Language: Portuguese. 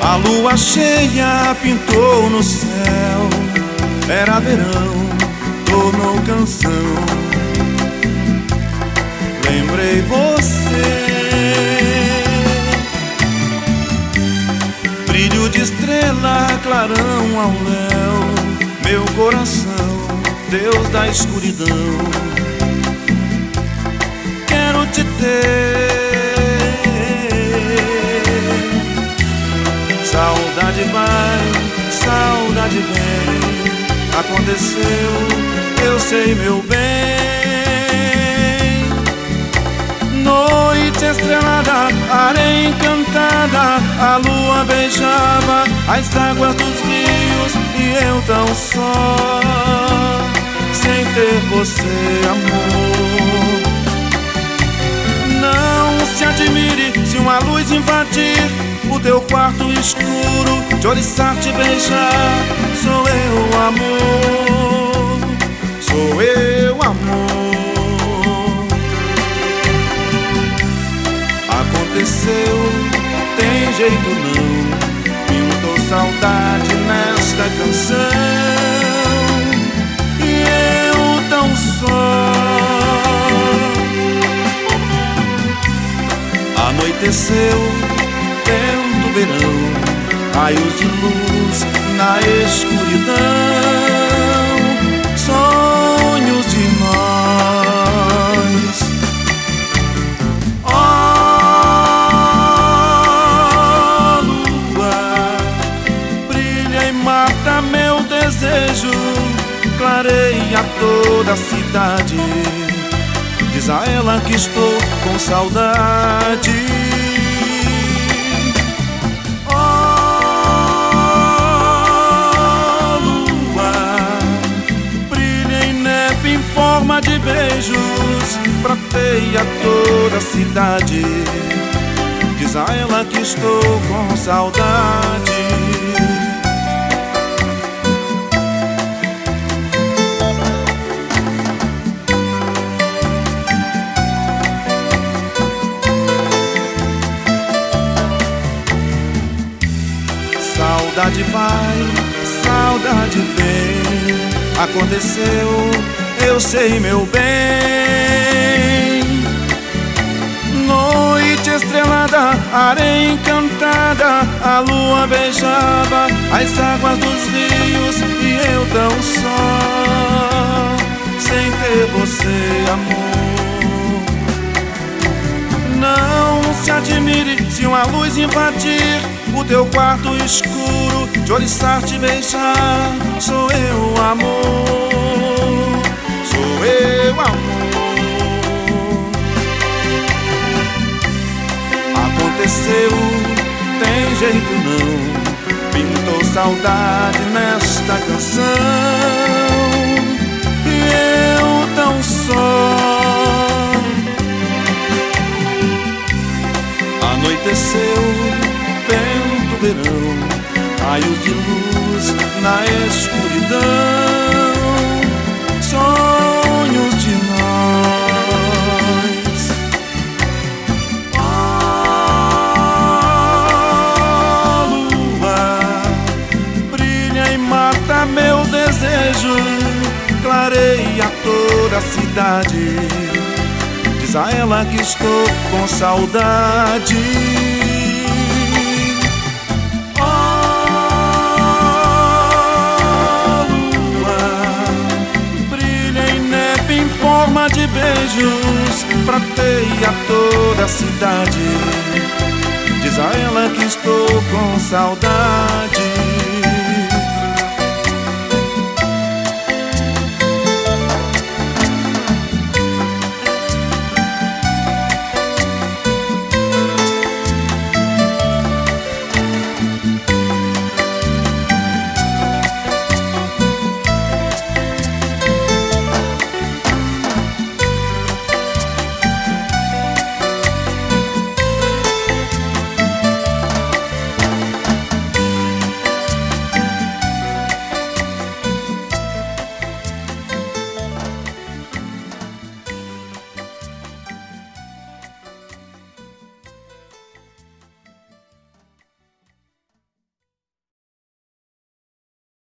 A lua cheia pintou no céu, era verão, tornou canção. Lembrei você, brilho de estrela, clarão ao léu, meu coração, Deus da escuridão. Quero te ter, saudade vai, saudade vem. Aconteceu, eu sei meu bem. Noite estrelada, areia encantada, a lua beijava as águas dos rios e eu tão só, sem ter você, amor. Não se admire se uma luz invadir o teu quarto escuro, te oriçar, te beijar. Sou eu, amor, sou eu, amor. Aconteceu, tem jeito não, pintou saudade nesta canção e eu tão só. Anoiteceu, vento, verão, raios de luz na escuridão, sonhos de nós. Ó lua, brilha e mata meu desejo, clareia toda a cidade. Diz a ela que estou com saudade. Forma de beijos, prateia toda a cidade. Diz a ela que estou com saudade. Saudade vai, saudade vem. Aconteceu, eu sei meu bem. Noite estrelada, areia encantada, a lua beijava as águas dos rios e eu tão só, sem ter você, amor. Não se admire se uma luz invadir o teu quarto escuro, te oriçar, te beijar. Sou eu, amor, sou eu, amor. Aconteceu, tem jeito não, pintou saudade nesta canção e eu tão só. Anoiteceu, vento, verão, raios de luz na escuridão, sonhos de nós. Ó lua, brilha e mata meu desejo, clareia toda a cidade. Diz a ela que estou com saudade. Forma de beijos, prateia toda a cidade. Diz a ela que estou com saudade.